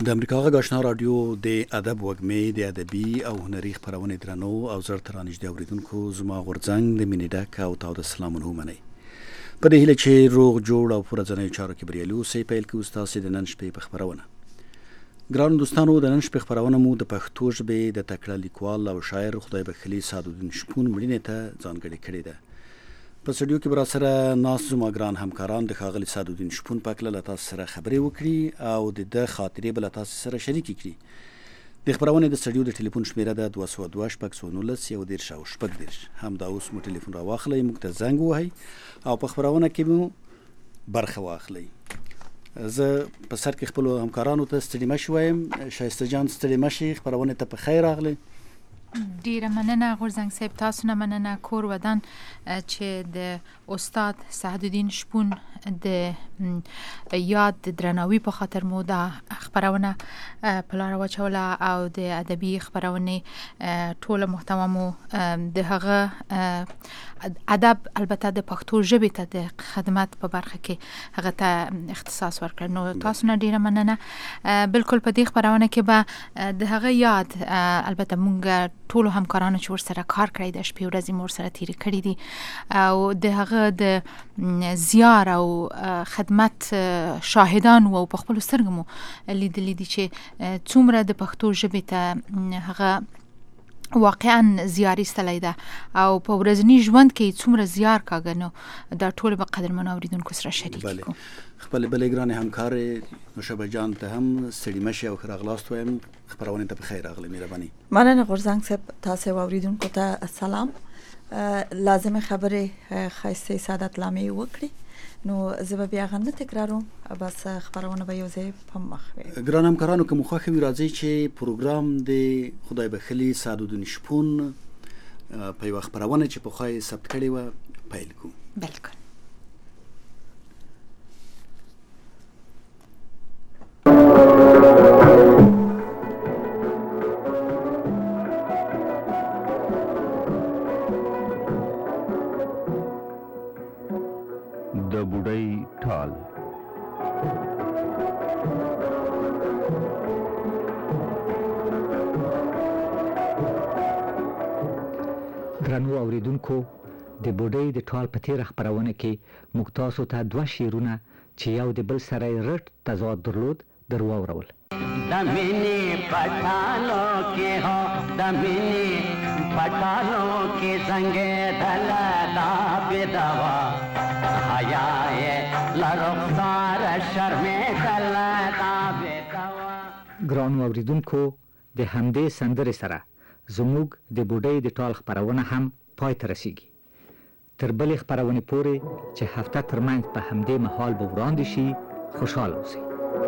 د امریکا غږ آشنا رادیو د ادب وږمې د ادبي او هنري خپرونې درنو او زر ته رانږدې اورېدونکو زما غورځنګ د مینې ډک او تاوده سلامونه ومنئ. په دې هیله چې روغ جوړ او په ورځنیو چارو کې بریالي اوسئ، پیل کوو ستاسې د نن شپې په خپرونه. ګرانو دوستانو، د نن شپې خپرونه مو د پښتو ژبې د تکړه لیکوال او شاعر خدای بخلي سعدالدین شپون مړینې ته ځانګړې کړې ده. په سټوډیو کې به راسره ناست زما ګران همکاران د ښاغلي سعدالدین شپون په هکله له تاسو سره خبرې وکړي او د ده خاطرې به له تاسو سره شریکې کړي. د خپرونې د سټوډیو د ټلیفون شمیره ده 202 شپږ 19 او شپږ. همدا اوس مو ټلیفون را واخلئ، موږ ته زنګ ووهئ او په خپرونه کې مو برخه واخلئ. زه په سر کې خپلو همکارانو ته ستړي مشي وایم. شایسته جان ستړي مشي، خپرونې ته په خیر راغلی. ډیره مننه غورځنګ صاحب، تاسو نه مننه کور ودان چې د استاد سعدالدین شپون د یاد د درناوي په خاطر مو دا خپرونه په لاره واچوله او د ادبي خپرونې ټوله محتوا مو د هغه ادب البته د پښتو ژبې ته د خدمت په برخه کې هغه ته اختصاص ورکړ. نو تاسو نه ډیره مننه. بالکل په دې خپرونه کې به د هغه یاد البته مونږ ټولو همکارانو چې ورسره کار کړی د شپې ورځې مو ورسره تېرې کړي دي او د هغه د زیار او خدمت شاهدان او په خپلو سترګو مو لیدلي دي چې څومره د پښتو ژبې ته هغه واقعا زیار ایستلی ده او په ورځني ژوند کې څومره زیار کاږه. نو دا ټول به قدرمنو اورېدونکو سره شریک کړو. خپل بلې ګرانې همکارې نوشابه جان ته هم ستړي مشي او ښه راغلاست وایم. خپرونې ته په خیر راغلی. مهرباني. مننه غورځنګ صاحب، تاسو اوریدونکو ته سلام. لازمه خبره خاصه سعادت لامې وکړي. نو زه به بیا غن تکراروم، بس خبرونه به یو ځای په مخ وي. ګران همکارانو، که مو خوښه وي راځئ چې پروګرام د خدای بخلي سعدالدین شپون په یوه خپرونه چې پخوا یې ثبت کړې وه پیل کړو. بالکل. د بوډۍ ټال. درنو اوریدونکو، د بوډۍ د ټال په تیره خپرونه کې موږ تاسو ته 2 شعرونه چې یو د بل سره رټ تضاد درلود در واورول. د مینې پټالو کې هو د مینې پټالو کې څنګه دل دا بدوا حیا یې لرخسار شرمې دل دا بدوا. ګرانو اوریدونکو، د همدې سندرې سره زموږ د بوډۍ د ټال خپرونه هم پای ته رسیږي. تر بلې خپرونې پورې چې هفته ترمنځ په همدې مهال به وړاندې شي، خوشحاله اوسئ.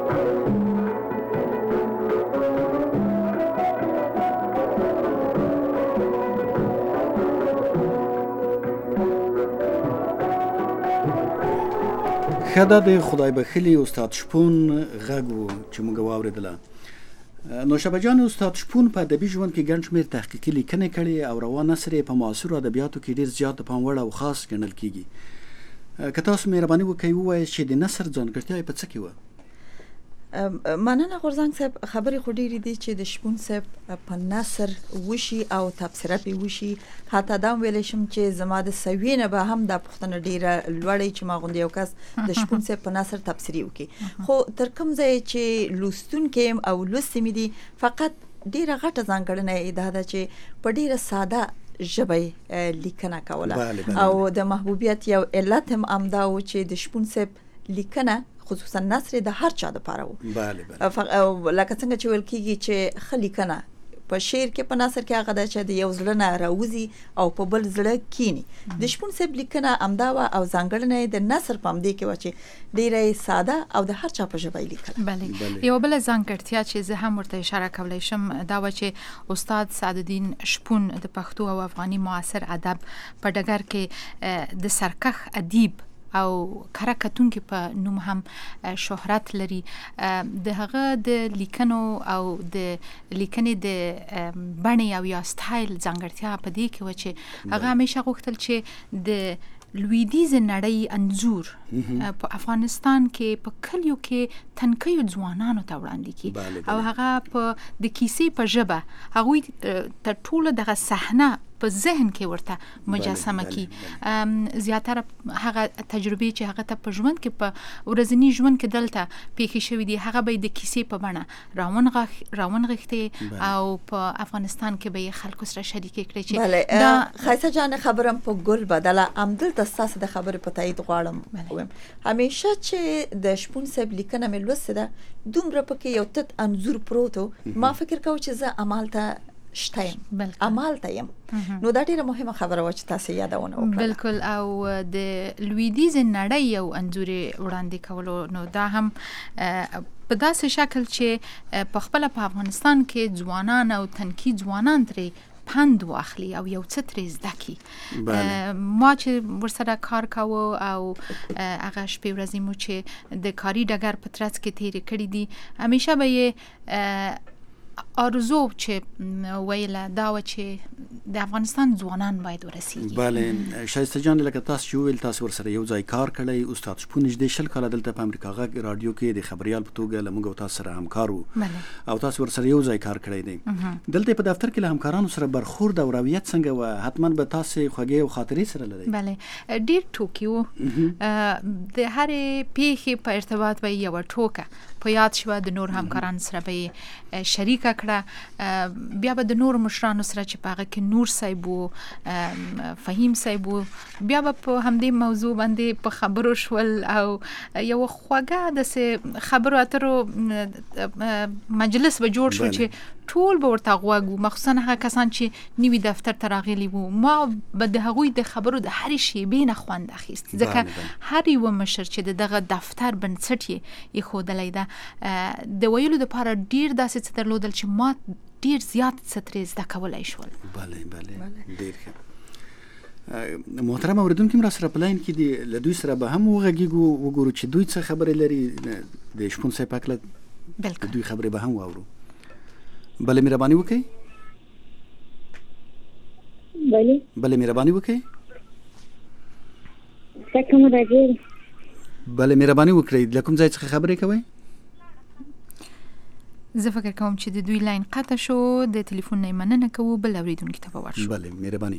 ښه، دا د خدای بخلي استاد شپون غږ و چې موږ واورېدله. نوشابه جان، استاد شپون په ادبي ژوند کې ګڼ شمېر تحقیقي لیکنې کړې او روان نثر یې په معاصرو ادبیاتو کې ډېر زیات د پام وړ او خاص ګڼل کېږي. که تاسو مهرباني وکړئ ووایاست چې د نثر ځانګړتیا یې په څه کې وه؟ مننه غورځنګ صاحب. خبرې خو ډېرې دي چې د شپون صاحب په نثر وشي او تبصره پې وشي. حتی دا هم ویلی شم چې زما د سویې نه به هم دا پوښتنه ډېره لوړی چې ما غوندې یو کس د شپون صاحب په نثر تبصرې وکړي. خو تر کوم ځای چې لوستونکی یم او لوستې مې دي، فقط ډېره غټه ځانګړنه یې دا ده چې په ډېره ساده ژبه لیکنه کوله او د محبوبیت یو علت هم همدا و چې د شپون صاحب لیکنه خصوصا نثر د هر چا دپاره و. لکه څنګه چې ویل کېږي چې ښه لیکنه په شعر کې په نثر کې هغه ده چې د یو زړه نه راوځي او په بل زړه کینی. د شپون صاحب لیکنه همدا وه او ځانګړنه یې د نثر په همدې کې وه چې ډېره ساده او د هر چا په ژبه یې لیکله. بله. یوه بله ځانګړتیا چې زه هم ورته اشاره کولی شم دا وه چې استاد سعدالدین شپون د پښتو او افغاني معاصر ادب په ډګر کې د سرکښ ادیب او کره کتونکي په نوم هم شهرت لري. د هغه د لیکنو او د لیکنې د بڼې او یا سټایل ځانګړتیا په دې کې و چې هغه همیشه غوښتل چې د لویدیز نړۍ انځور په افغانستان کې په کلیو کې تنکیو ځوانانو ته وړاندې کی او هغه په د کیسې په ژبه هغه ته ټول دغه صحنه په ذهن کې ورته مجسمه کی زیاتره هغه تجربه چې هغه ته په ژوند کې په ورځنی ژوند کې دلته پیښې شوې دي هغه به د کیسې په بڼه راون غښتي او په افغانستان کې به خلکو سره شریک کړي چې دا خایسه جان خبرم په ګل بدله عمدل تاسو د خبرې په تایید غواړم همیشه چې د شپون صاحب لیکنه مې لوسته ده دومره پکې یو تت انځور پروتو ما فکر کوم چې زه عمل ته شتایم عمل ته يم نو دا ډیره مهمه خبره و چې تاسو یادونه وکړه بالکل او د لویدیز نړۍ یو انځور وړاندې کولو نو دا هم په داسې شکل چې په خپل په افغانستان کې ځوانان او تنکی ځوانان ترې پند واخلي او یو څه ترې زده کړي ما چې ورسره کار کاوه او هغه شپې ورځې مو چې د کاري ډګر په ترڅ کې تیرې کړې دي همیشه به یې آرزو چې ویله دا و چې د افغانستان ځوانان باید ورسیږي بله شایسته جان لکه تاسو چې ویل تاسو ورسره یو ځای کار کړی استاد شپون نږدې 20 کاله دلته په امریکا غږ رادیو کې د خبريال په توګه لمغه او تاسو سره همکار وو او تاسو ورسره یو ځای کار کړی دی دلته په دفتر کې له همکارانو سره برخورد او رویت څنګه و حتما به تاسو خوږې او خاطرې سره لري بله ډیر ټوکی وو د هرې پیښې په ارتباط به یو ټوکه په یاد شو د نور همکاران سره به شریک کړه بیا به د نور مشرانو سره چې پاغه کې نور صاحب او فهیم صاحب بیا به په همدې موضوع باندې په خبرو شول او یو خوږه د خبرو اترو مجلس به جوړ شو چې ټول به ورته غوږ مخصوصا هغه کسان چې نیوی دفتر ته راغلي وو ما به د هغوی د خبرو د هر شی بینه خوند اخیست ځکه هر یو مشر چې دغه دفتر بنسټ یې خودلای دا د ویلو د لپاره ډیر داسې څه درلودل چې ما ډیر زیات سترې زده کولای شول بله ډیر ښه محترم اوریدونکو مرا سره پلاین کې دی له دوی سره به هم وغږیږو وګورو چې دوی څه خبرې لري د شپون صاحب پکله بالکل دوی خبرې به هم واورو بله مهرباني وکړئ بله مهرباني وکړئ بله مهرباني وکړئ له کوم ځای څخه خبرې کوئ زه فکر کوم چې د دوی لاین قطع شو د ټلیفون نه مننه کوو بل اوریدونکو ته به ورشو بله مهرباني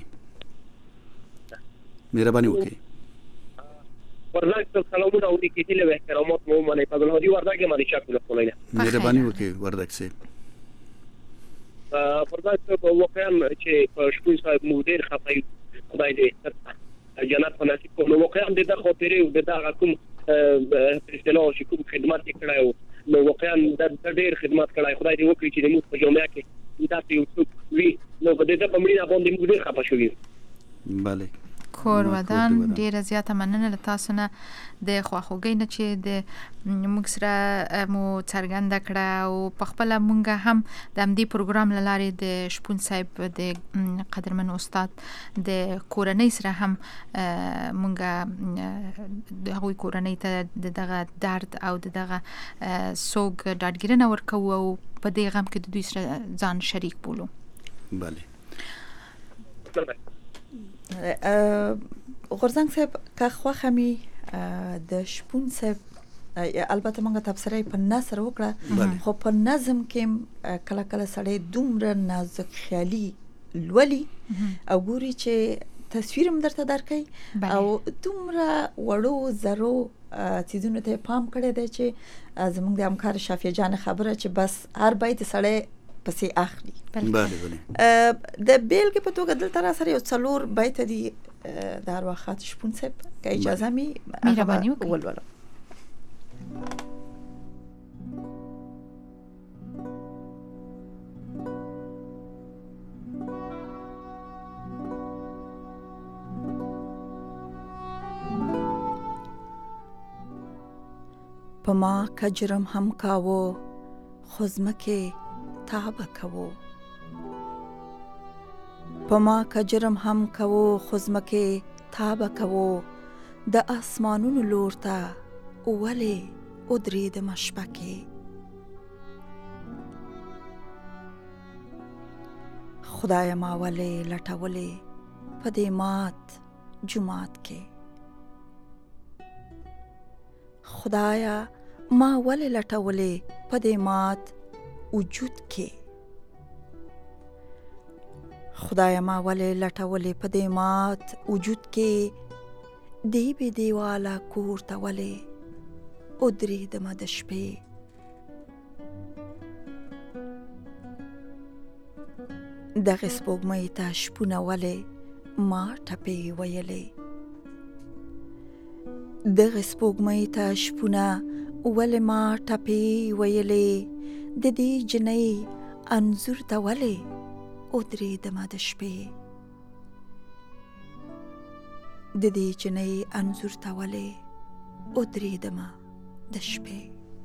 وکړئ وردگ سلامون او دیگه له احترامات مو منی فضل هادی وردگ مالی شکل خلینه مهرباني وکړئ وردگ صاحب وردگ واقعا چې شپون صاحب مدیر خفای خدای دې جنت په نصیب کوم واقعا د خاطره او د کوم اصطلاح چې کوم خدمت کړای نو واقعا د ډېر خدمت کړای خدای دې وکړي چې د موږ په جامعه کې دا یو څوک وی نو په دې په مړینه باندې موږ ډېر خپه شوو بله کور ودان ډیره زیاته مننه له تاسو نه د خواخوږۍ نه چې د موږ سره مو څرګنده کړه او په خپل مونږ هم د همدې پروګرام لاره د شپون صاحب د قدرمن استاد د کورنۍ سره هم مونږ د هغوی کورنۍ ته دغه درد او دغه سوګ ډاډګیرنه ورکو او په دې غم کې د دوی سره ځان شریک بولو بله غورزنګ صاحب که خوښه می د شپون صاحب البته موږ تبصره په نثر وکړه خو په نظم کې کله کله سړی دومره نازک خیالي لولي او ګوري چې تصویر هم درته درکې او دومره وړو زرو چیزونو ته پام کړی دی چې زموږ د همکار شافیه جان خبره چې بس هر بیت سړی پسې اخلي بله د بیلګې په توګه دلته را سره یو څلور بیت دي د ارواښاد شپون صاحب که اجازه می مهرباني وکړئ ولولم په ما کجرم هم کاوه خزمکه تابه کوو په ما کجرم هم کوو خزمکه تابه کوو د اسمانونو لور ته ولې ودرېدم شپه کې خدای ما ولې لټولې په دې مات جومات کې خدایا ما ولې لټولې په دې مات وجود کې، خدایا ما ولې لټولې په دې مات وجود کې، دی بې دیواله کور ته ولې ودرېدمه د شپې. دغې سپوږمۍ ته شپونه ولې ما ټپې ویلې، دغې سپوږمۍ ته شپونه ولې ما ټپې ویلې، د دې جنۍ انځور ته ولې ودرېدمه د شپې، د دې جنۍ انځور ته ولې ودرېدمه د شپې.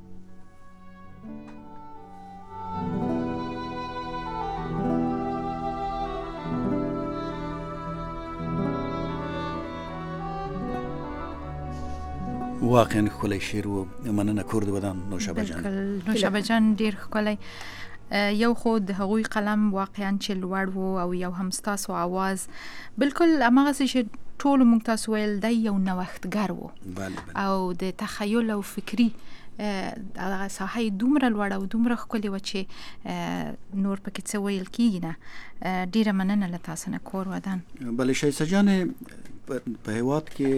واقعا ښکلی شعر و. مننه. کور د ودان نوشابه جان. نوشابه جان ډیر ښکلی. یو خو د هغوی قلم واقعا چې لوړ و او یو هم ستاسو आवाज بالکل هماغسې چې ټولو موږ تاسو ویل دی یو نوښتګر و. او د تخیل او فکري هغه ساحه دومره لوړه او دومره ښکلې وه چې نور پکې څه ویل کېږي نه. ډیره مننه له تاسو نه کور ودان. بلې شایسته جانې په هېواد کې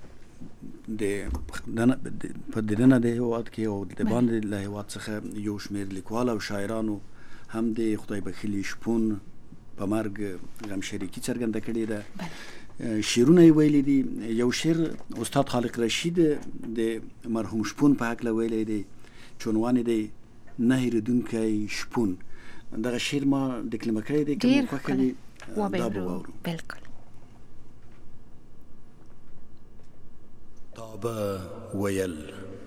په دننه د هېواد کې او د باندې له هېواد څخه یو شمېر لیکوال او شاعرانو هم د خدای بخښلي شپون په مرګ غمشریکي څرګنده کړې ده. شعرونه یې ویلي دي. یو شعر استاد خالق رشید د مرحوم شپون په هکله ویلی دی چې عنوان یې دی نه هېرېدونکی شپون. دغه شعر ما ډکلمه کړی دی. ډېر ښکلی. دا به واورو. بالکل. تا به ویل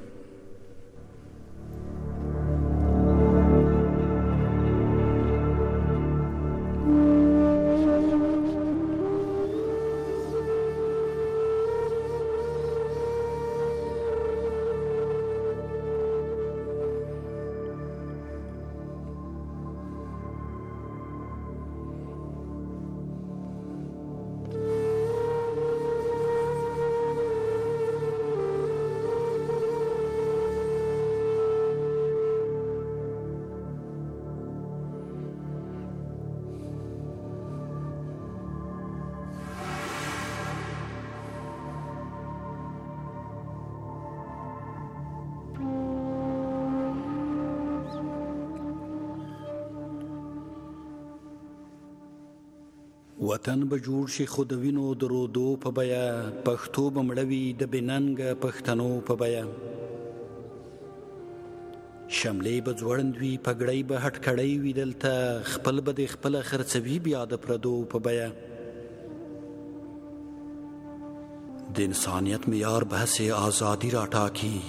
وطن به جوړ شي خو د وینو د رودو په بیه، پښتو به مړه وي د بېننګه پښتنو په بیه، شملې به ځوړند وي پګړۍ به هټکړۍ وي دلته، خپل به د خپله خرڅوي بیا د پردو په بیه. د انسانیت معیار به هسې ازادي راټاکي،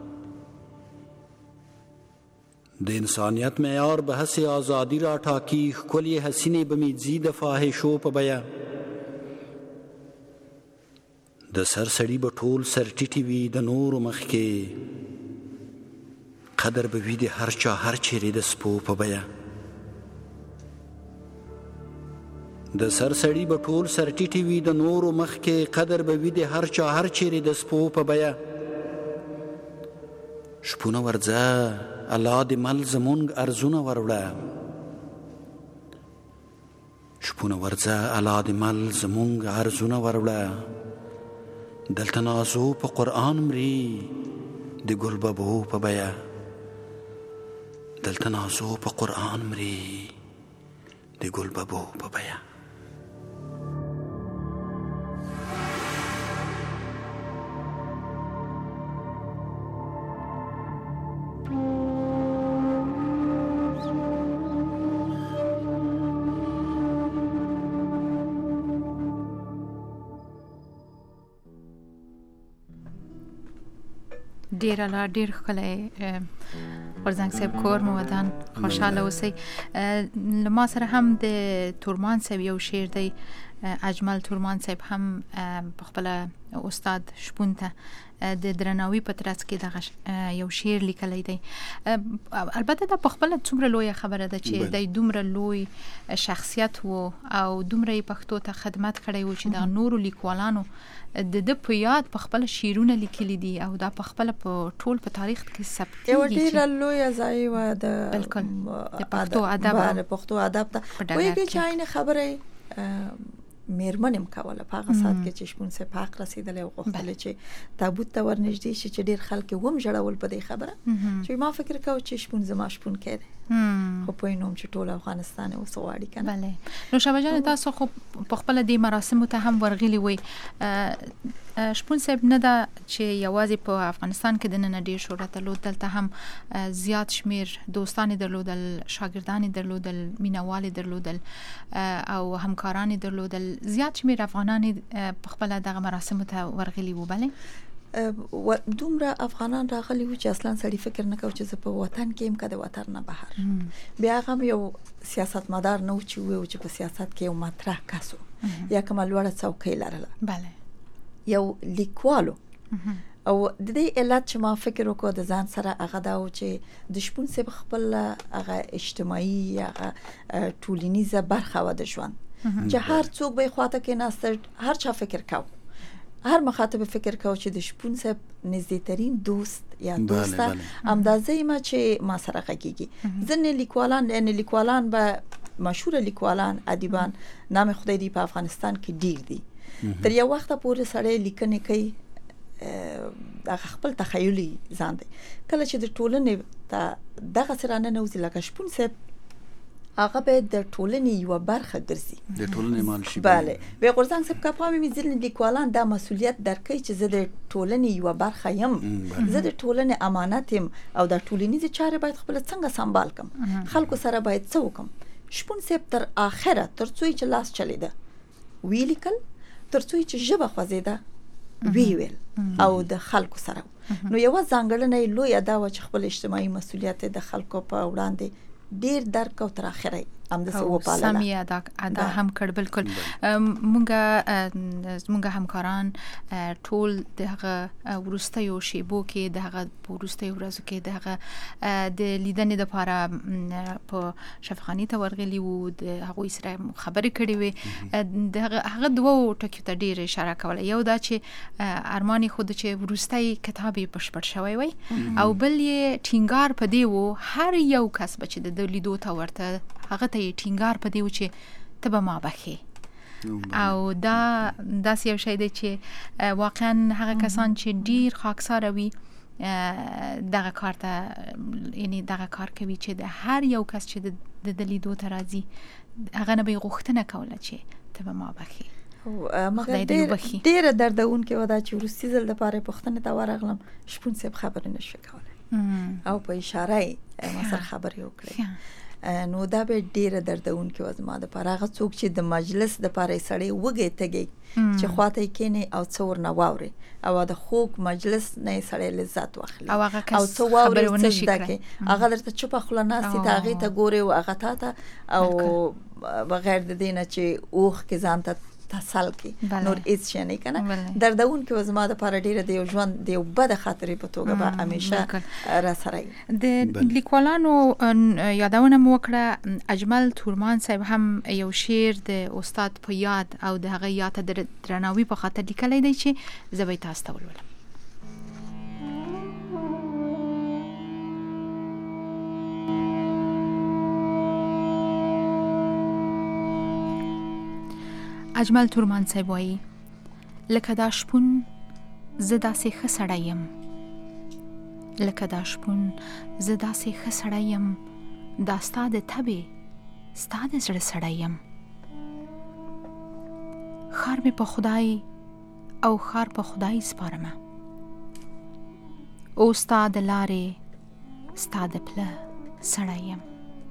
د انسانیت معیار به هسې ازادي راټاکي، ښکلې حسینې به مې ځي د فاحشو په بیه. د سر سړي به ټول سر ټیټي وي د نورو مخ کې، قدر به وي د هر چا هر چیرې د سپو په بیه. د سر سړي به ټول سر ټیټي وي د نورو مخ کې، قدر به وي د هر چا هر چیرې د سپو په بیه. شپونه ورځه الله د مل زمونږ ارزونه وروړه، شپونه ورځه الله د مل زمونږ ارزونه وروړه، دلته نازو په قرآن مري د ګلببو په بیه، دلته نازو په قرآن مري د ګلببو په بیه. ډیر الله ډیر ښکلی غورځنګ صاحب کور مو ودان، خوشحاله اوسئ. له ما سره هم د تورمان صاحب یو شعر دی اجمل تورمان صاحب هم په خپل استاد شپون ته د درناوي په ترڅ کې دغه یو شعر لیکلی دی. البته دا په خپل څومره لوی خبره ده چې د دومره لوی شخصیت وو او دومره پښتو ته خدمت کړی وو چې د نورو لیکوالانو د په یاد په خپل شعرونه لیکلي دي او دا په خپل په ټول په تاریخ کې ثبت یو ډیر لوی ځای و د بالکل د پښتو ادب ته وایي چې عین خبره میرمنم کوله په هغه سات کې چې شپون سه پاک رسیدل او غوښتل چې تابوت ته ورنږدې شي چې ډیر خلک ووم جوړول په دې خبره چې ما فکر کاوه چې شپون زما شپون کړي خو په نوم چې ټول افغانستان او سواړي کنه. بله نو شابه جان تاسو خو په خپل د مراسمو ته هم ورغلي وي. شپون صاحب نه دا چې یوازې په افغانستان کې د نن ډیر شهرت درلود، دلته هم زیات شمیر دوستان درلودل، شاګردان درلودل، مینوال درلودل او همکاران درلودل. زیات شمیر افغانان په خپل دغه مراسمو ته ورغلي وو. بله دومره افغانان راغلي وو چې اصلا سړی فکر نه کاوه چې په وطن کې هم کده وطن نه بهر بیا هم یو سیاست مدار نه و چې په سیاست کې یو مطرح کاسو یا کوم لوړه څوکۍ لرله. بله یو لیکوالو او د دې علت چې ما فکر وکړ د ځان سره هغه دا و چې د شپون سه خپل هغه اجتماعي هغه ټولنیزه برخه و د ژوند چې هر څوک به خواته کې ناست هر چا فکر کاوه، هر مخاطب فکر کاوه چې د شپون صاحب نزدېترین دوست یا دوسته همدازې ما چې ما سره غږیږي. ځنې لیکوالان به مشهور لیکوالان ادیبان نام خدای دی په افغانستان کې ډیر دي. تر یو وخت پورې سړی لیکنې کوي د خپل تخیلي ځان دی. کله چې د ټولنې ته دغه سره نه نوځي لکه شپون صاحب هغه به د ټولنې یو برخه ګرځي، د ټولنې مال شي. بله به غورځنګ صاحب کپامې مې لیکوالان دا مسؤلیت درکې چې زه د ټولنې یو برخه یم، زه د ټولنې امانت یم او د ټولنیز چارې باید خپل څنګه سمبال کم، خلکو سره باید څه وکم. شپون صاحب تر اخره تر څو چې لاس چلیده ویلیکل، تر څو چې ژبه خوځیده ویل او د خلکو سره. نو یو ځانګړنه لوی ادا و چې خپل اجتماعي مسؤلیت د خلکو په وړاندې ډیر درک او تر اخره هم د سو په اړه سمي ادا هم کړ. بالکل مونږه همکاران ټول دغه ورستیو شیبو کې دغه ورستیو ورځو کې دغه د لیدنې لپاره په شفاخاني ته ورغلي وو، د هغه سره خبرې کړې وي. هغه دوه ټکو ته ډیر اشاره کوله. یو دا چې ارماني خود چې ورستي کتابي بشپړ شوی وي او بل یې ټینګار پدې وو هر یو کس چې د لیدو ته ورته هغه ته ټینګار پدې و چې ته به ما بخې او دا یو شی دی چې واقعا هغه کسان چې ډیر خاکساره وي دغه کار ته یعنی دغه کار کوي چې د هر یو کس چې د لیدو ته راځي هغه نه به غوښتنه کوله چې ته به ما بخې. مګر ډیر دردون کې ودا چې ورستي ځل د پاره پښتنه ته ورغلم شپون صاحب خبرې نشو کوله او په اشاره ما سره خبرې وکړې. نو دا به ډیره دردون کې وزما د پاره څوک چې د مجلس د پاره سړی وګي تګي چې خواته کینی او څور نه واوري او د خوک مجلس نه سړی لذت واخلي او څو واوري څه دکې هغه درته چپ خلناستي تاغي ته ګوري او هغه ته او بغیر د دینه چې اوخ کې ځان ته تسل کې نور هیڅ شي نه کنه. دردون کې وزما د پاره ډیره دی ژوند دی بد خاطرې په توګه به همیشه را سره د لیکوالانو یادونه مو وکړه. اجمل تورمان صاحب هم یو شعر د استاد په یاد او د هغه یاد د درناوي په خاطر لیکلی دی چې زه به تاسو ته ولولم. اجمل تورمان صاحب وایي لکه دا شپون زه داسې ښه سړی یم، لکه دا شپون زه داسې ښه سړی یم، دا ستا د طبې ستا د زړه سړی یم. خار مې په خدای او خار په خدای سپارمه، او ستا د لارې ستا د پله سړی یم.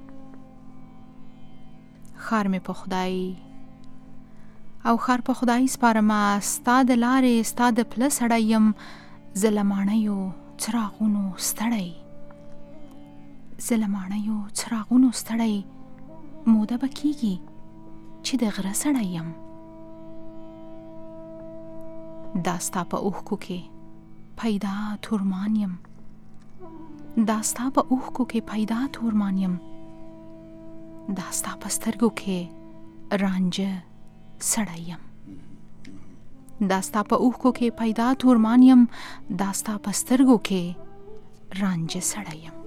خار مې په خدای او خار په خدای سپارمه، ستا د لارې ستا د پله سړی یم. زه له ماڼیو څراغونو ستړی، زه له ماڼیو څراغونو ستړی، موده به کېږي چې د غره سړی یم. داستا په اوښکو کې پیدا تورمان یم داستا په اوښکو کې پیدا تورمان یم داستا په سترګو کې رانجه سړی یم داستا په اوښکو کې پیدا تورمان یم داستا په سترګو کې رانجه سړی یم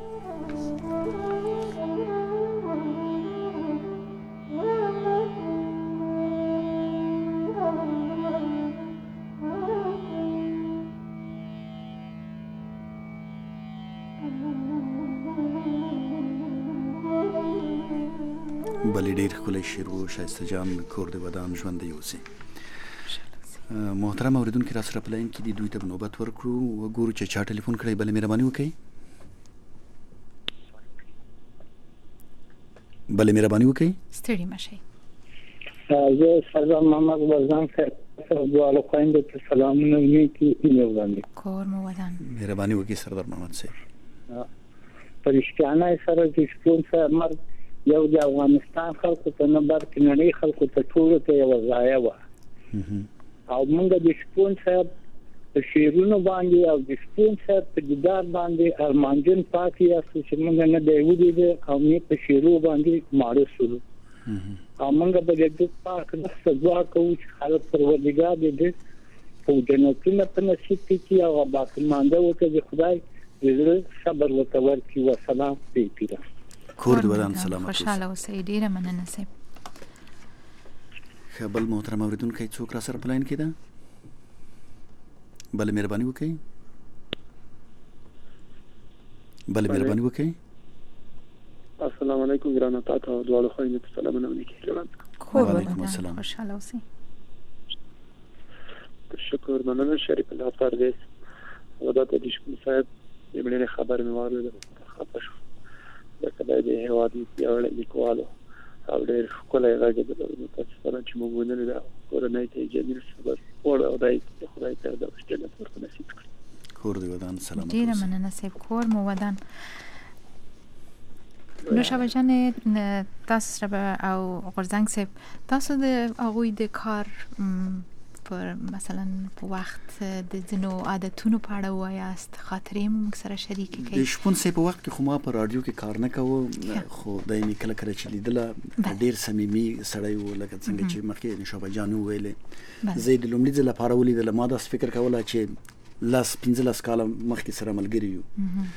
بلې ډېر ښکلی شعر و ښایسته جان کور د ودان ژوندی اوسي محترم اوریدونکي را سره په لاین کې دي دوی ته نوبت ورکړو وګورو چې چا ټلیفون کړی بله مهرباني وکړئ بله مهرباني وکړئ ستړي مشئ زه سردار محمد غورزنګ صاحب دواړو خویندو ته سلامونه نیکې هیلې وړاندې کور مو ودان مهرباني وکړئ سردار محمد صاحب په رښتیانۍ سره چې شپون صاحب مرګ یو د افغانستان خلکو ته نه بلکې نړۍ خلکو ته ټولو ته یوه ضایعه وه او موږ د شپون صاحب په شعرونو باندې او د شپون صاحب په دیدار باندې ارمانجن پاتې یاستو چې موږ نه دی ولیده او نه په شعرو باندې ماړه شولو او موږ به د دې پاک دسته دعا کوو چې خلک پروردګار دې په جنتونه په نصیب کړي او باقیمانده وکړي د خدای د زړه صبر ورته ورکړي وسلام پیپیره کور د ودان سلامت خوشحاله اوسئ ډېره مننه صاحب ښه بل محترم اوریدونکی څوک را سره په لاین کې ده بله مهرباني وکړئ بله مهرباني وکړئ السلام علیکم ګرانه تاسو دواړو خویندو ته سلامونه ولیکئ وعلیکم السلام خوشحاله اوسئ شکر مننه شریف الله پردیس وداته د شپون صاحب یمنه خبر مې واورېده خبر شو د کله د هواد پیاوړی لیکوالو او ډېر ښکلی غږ یې درلود متاسفانه چې موږ ونه لیده کورنۍ ته یې جمیل صبر وړ او دی خدای ته د جنت ورته نصیب کړي کور د ودان سلامت ډېره مننه صاحب کور مو ودان نوشابه جان تاسو سره او غورزنګ صاحب تاسو د هغوی د کار پر مثلا په وخت د ځینو عادتونو په اړه وایاست خاطرې مو موږ سره شریکې کړئ د شپون صاحب په وخت کې خو ما په رادیو کې کار نه کوه خو دی مې کله کله چې لیدله ډېر صمیمي سړی و لکه څنګه چې مخکې نوشابه جان وویلې زه یې د لومړي ځل لپاره ولیدله ما داسې فکر کوله چې 15 کاله مخکې سره ملګري یو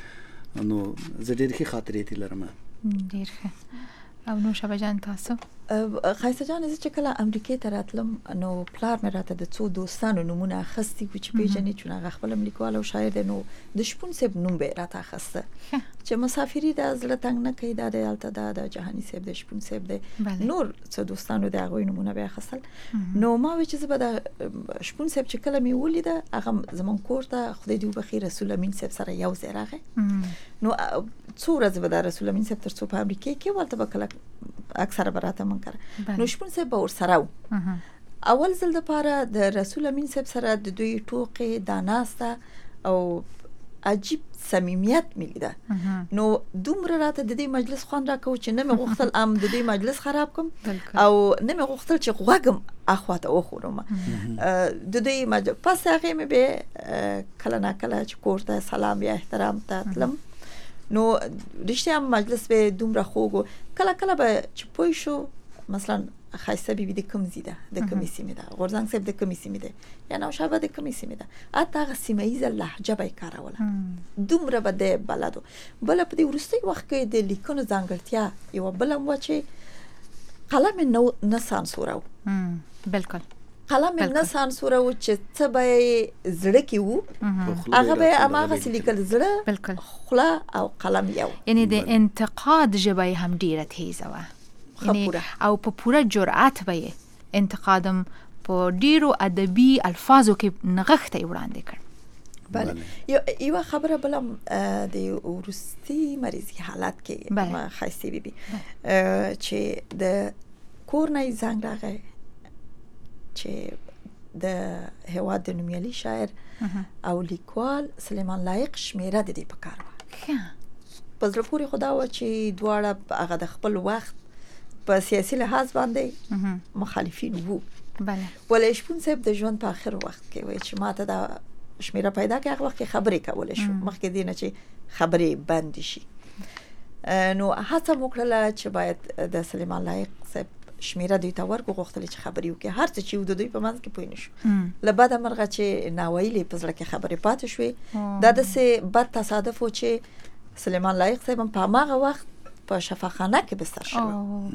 نو زه ډېر ښې خاطرې ترې لرم ډېر ښه او نوشابه جان تاسو خایسته جان زه چې کله امریکې ته راتلم نو پلار مې راته د څو دوستانو نومونه اخیستي وو چې پیژنې چې هغه خپل لیکوال او شاعر دی نو د شپون صاحب نوم به راته اخیسته چې مسافري د زړه تنګ نه کوي دا د الته د جهاني صاحب د شپون صاحب دی نور څو دوستانو د هغوی نومونه به اخیستل نو ما وی چې زه به د شپون صاحب چې کله مې ولیده هغه زمون کور ته خدای دې وبخي رسول امین صاحب سره یو ځای راغی نو څو ورځې به د رسول امین صاحب تر څو په امریکې کې ولته به کله اکثره براته من کړ نو شپون صاحب به ورسره و اول ځل دپاره د رسول امین صاحب سره د دوی ټوکې دا ناسته او عجیب صمیمیت مې لیده نو دومره راته د دې مجلس خوند راکوه چې نه مې غوښتل ام د دې مجلس خراب کړم او نه مې غوښتل چې غوږم اخواته وښورم د دې پس هغې مې به کله ناکله چې کور ته سلام یا احترام ته تلم نو رښتیا مجلس به دومره خوږ کله کله به چې پوه شو مثلا خایسته بیبي د کوم ځای ده د کومې سیمې ده غورزنګ صاحب د کومې سیمې ده یا نوشابه د کومې سیمې ده حتی هغه سیمه ییزه لهجه به یې کاروله دومره به د بلد و بله په دې وروستي وخت کې د لیکنو ځانګړتیا یوه بله هم وه چې قلم یې نه سانسوره و بلکل قلم یې نه سانسوره و چې څه به یې زړه کې و هغه به یې هماغسې لیکل زړه خوله او قلم یو یعنی د انتقاد ژبه یې هم ډېره تیزه وه او په پوره جرأت به یې انتقادم په ډېرو ادبي الفاظو کې نغښتی وړاندې کړ بله یوه خبره بله د وروستي مریضي حالت کې ښایستې بیبي چې د کور نه یې زنګ راغی چې د هېواد د نومیالي شاعر او لیکوال سلیمان لایق شمیره د دې په کار وه په زړه پورې خو دا وه چې دواړه هغه د خپل وخت په سیاسي لحاظ باندې مخالفین وو بله ولې شپون صاحب د ژوند په آخر وخت کې وایي چې ماته دا شمیره پیدا کړه هغه وخت کې خبرې کولې شو مخکې دی نه چې خبرې بند شي نو هڅه وکړه چې باید د سلیمان لایق صاحب شمیره دوی ته ورغوښتل چې خبرې وکړي هر څه چې د دوی په منځ کې پوه نه شو له بده مرغه چې ناویلې په زړه کې خبرې پاتې شوې دا داسې بد تصادف و چې سلیمان لایق صاحب په هغه وخت په شفاخانه کې بستر شو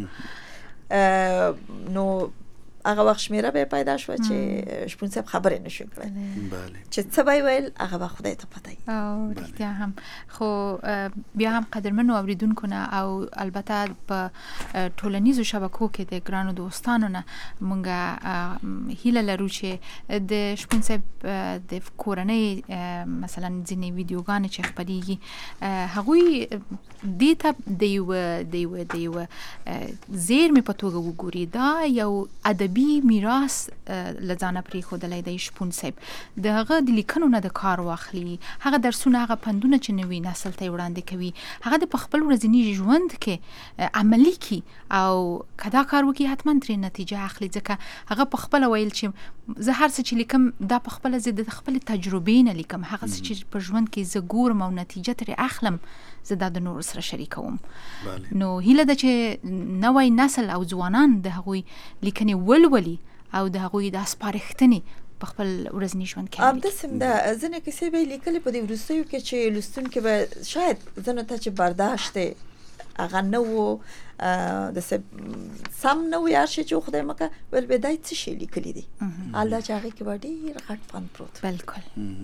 نو هغه وخت شمیره به پیدا شو چې شپون صاحب خبرې نشو کړې بله چې څه به ویل هغه به خدای ته پته وي او رښتیا هم خو بیا هم قدرمنو اوریدونکو نه او البته په ټولنیزو شبکو کې د ګرانو دوستانو نه مونږه هیله لرو چې د شپون صاحب د کورنۍ مثلا ځینې ویډیوګانې چې خپرېږي هغوی دې ته د یو زیرمې په توګه وګوري دا یو ادبي میراث لزانه پرې خودلای د شپون صاحب دغه د لیکنو نه د کار واخلي هغه درسونه هغه پندونه چې نوې نسل ته وړاندې کوي هغه د خپل ورځنی ژوند کې عملی کی او کدا کار وکي حتما ترې نتیجه اخلي ځکه هغه په خپل ویل چې زه هر څه چې لیکم دا په خپل زه د خپل تجربې نه لیکم هغه څه چې په ژوند کې زه ګورم او نتیجه ترې اخلم زه دا د نور سره شریکوم نو هیله ده چې نوې نسل او ځوانان د هغوی لیکنې ولولي او د هغوی د سپارښتنې په خپل ورځني ژوند کې ام د سم دا ځنه کیسې به لیکلې په دې ورستیو کې چې لوستونکو به شاید ځنه ته چې برداشت هغه نو د سم نو یا شي چې خدای مکه ول بدای څه شي لیکلې دي الله چې هغه کې وړي غټ فن پروت بالکل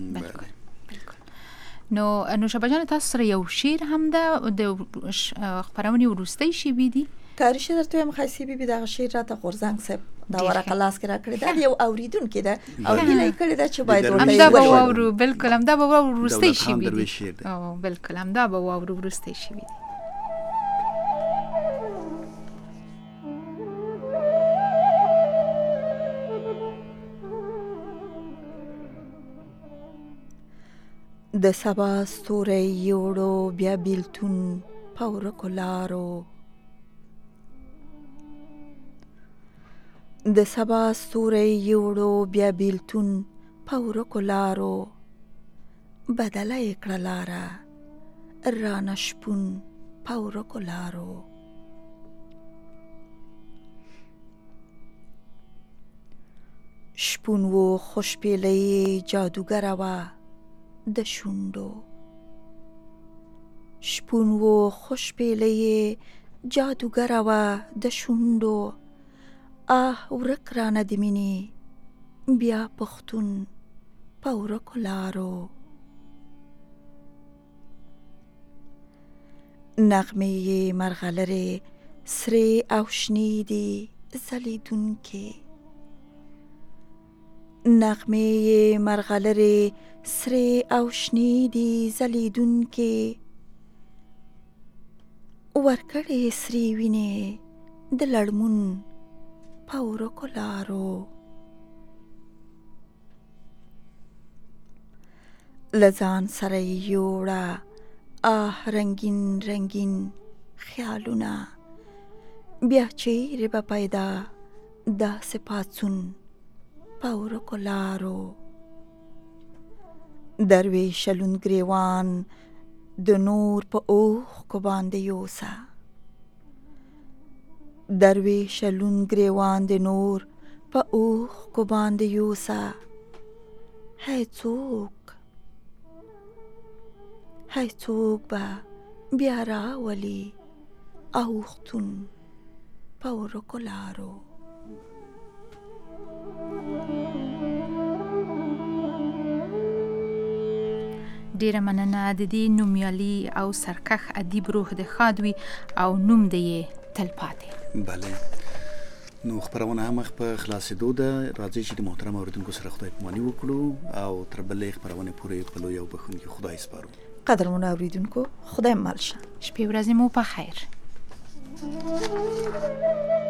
نو شبا جان تاسو سره یو شعر هم ده د خبرونې ورستۍ شي بي دي کاری شعر ته هم خاصي بي دا شعر راته غورزنګ صاحب دا ورقه لاس کې را کړی دا یو اوریدونکو ده او هیله کړی دا چې باید ورته وورو بالکل هم دا به ورستۍ شي بي او بالکل هم دا به ورستۍ شي بي د سبا ستوري یوړو بیا بیلتون پاور کولارو د سبا ستوري یوړو بیا بیلتون پاور کولارو بدله کړلاره رانه شپون پاور کولارو شپون و خوشپیلې جادوګر وا د شوندو شپون و خوشپیلې جادوګر وا د شوندو ورک رانه د مینې بیا پښتون پاور کولارو نغمې مرغلرې سرې او شنې دي ځلیدونکې نغمې مرغلرې سرې او شنې دي ځلیدونکې ورکړې سرې وینې د لړمون پاور کولارو لزان سره یوړه رنگین رنگین خیالونه بیا چیرې به پیدا داسې پاڅون پاور کولارو درویش لون گریوان د نور په اوخ کو باندې یوسا درویش لون گریوان د نور په اوخ کو باندې یوسا هی څوک به بیا راولي اوختون پاور کولارو ډیره مننه د دې نومیالي او سرکښ ادیب روح د خادوي او نوم دی تلپاتې بله نو خبرونه هم په خلاصېدو ده راځي چې د محترم اوریدونکو سره خدای پاماني وکړو او تر بلې خبرونه پورې په لوی او بخښونکي خدای سپارو قدرمن اوریدونکو خدای مل شه شپې ورځې مو په خیر